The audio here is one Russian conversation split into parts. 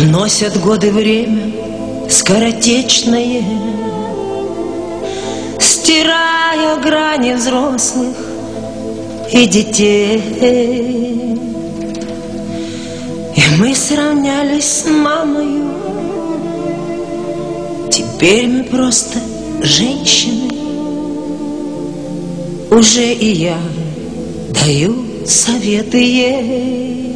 Уносят годы время скоротечное, стирая грани взрослых и детей. И мы сравнялись с мамою, теперь мы просто женщины. Уже и я даю советы ей.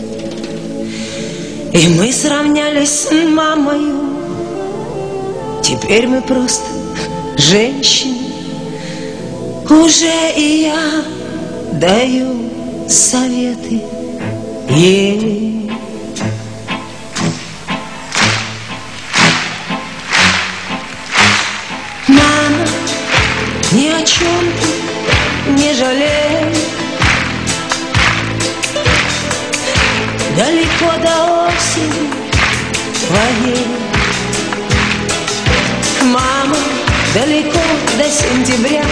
И мы сравнялись с мамою, теперь мы просто женщины. Уже и я даю советы ей. Мама, ни о чем ты не жалей. Далеко до осени твоей. Мама, далеко до сентября.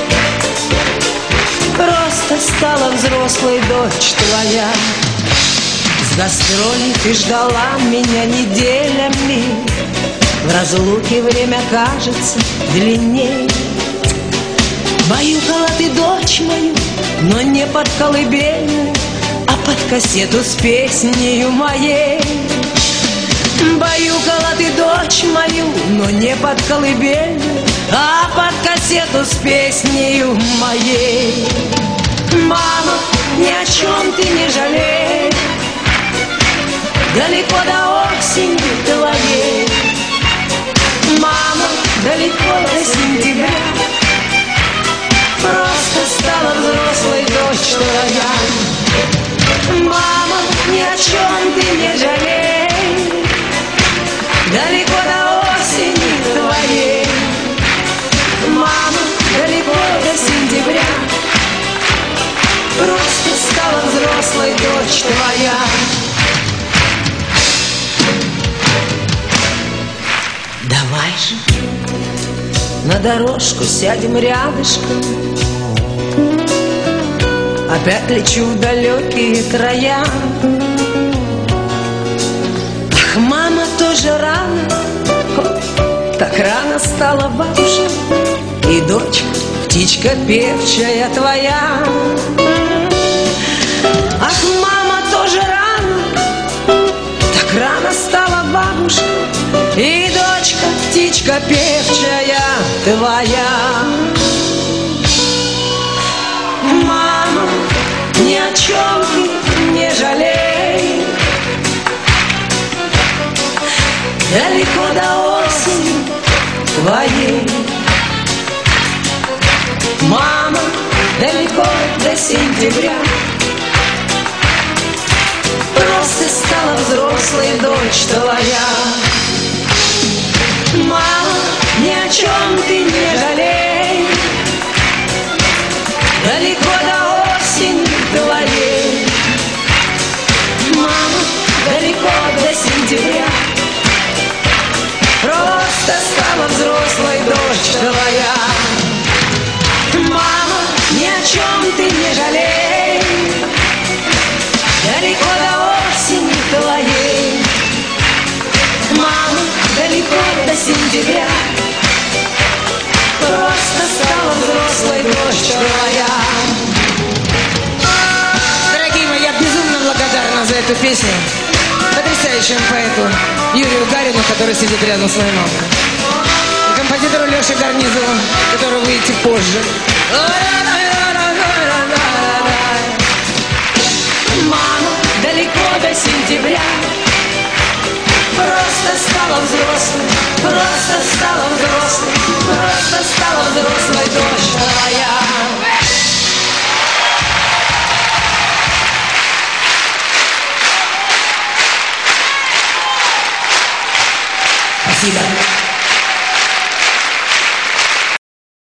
Просто стала взрослой дочь твоя. С гастролей ты ждала меня неделями. В разлуке время кажется длинней. Баюкала ты дочь мою, но не под колыбельную, а под кассету с песнею моей. Баюкала ты дочь мою, но не под колыбельную, а под кассету с песнею моей. Мама, ни о чем ты не жалей. Далеко до осени твоей. Мама, далеко до сентября. Просто стала взрослой дочь твоя. Мама, ни о чем ты не жалей. Далеко до осени твоей. Мама, далеко до сентября. Просто стала взрослой дочь твоя. Давай же на дорожку сядем рядышком. Опять лечу в далекие края. Ах, мама, тоже рано, так рано стала бабушка. И дочка, птичка певчая твоя. Ах, мама, тоже рано, так рано стала бабушка. И дочка, птичка певчая твоя. Мама, ни о чем ты не жалей. Далеко до осени твоей. Мама, далеко до сентября. Просто стала взрослой дочь твоя. Мама, ни о чем ты не жалей. Далеко до осени твоей. Мама, далеко до сентября. Просто стала взрослой дочь твоя. Мама, ни о чем ты не жалей. Далеко до осени твоей. Мама, далеко до сентября. Просто стала взрослой дочь твоя. Дорогие мои, я безумно благодарна за эту песню потрясающему поэту Юрию Гарину, который сидит рядом с моей мамой, и композитору Леше Гарнизову, которого вы увидите позже. Мама, далеко до сентября. Просто стала взрослой, просто стала взрослой, просто стала взрослой дочь твоя. Спасибо.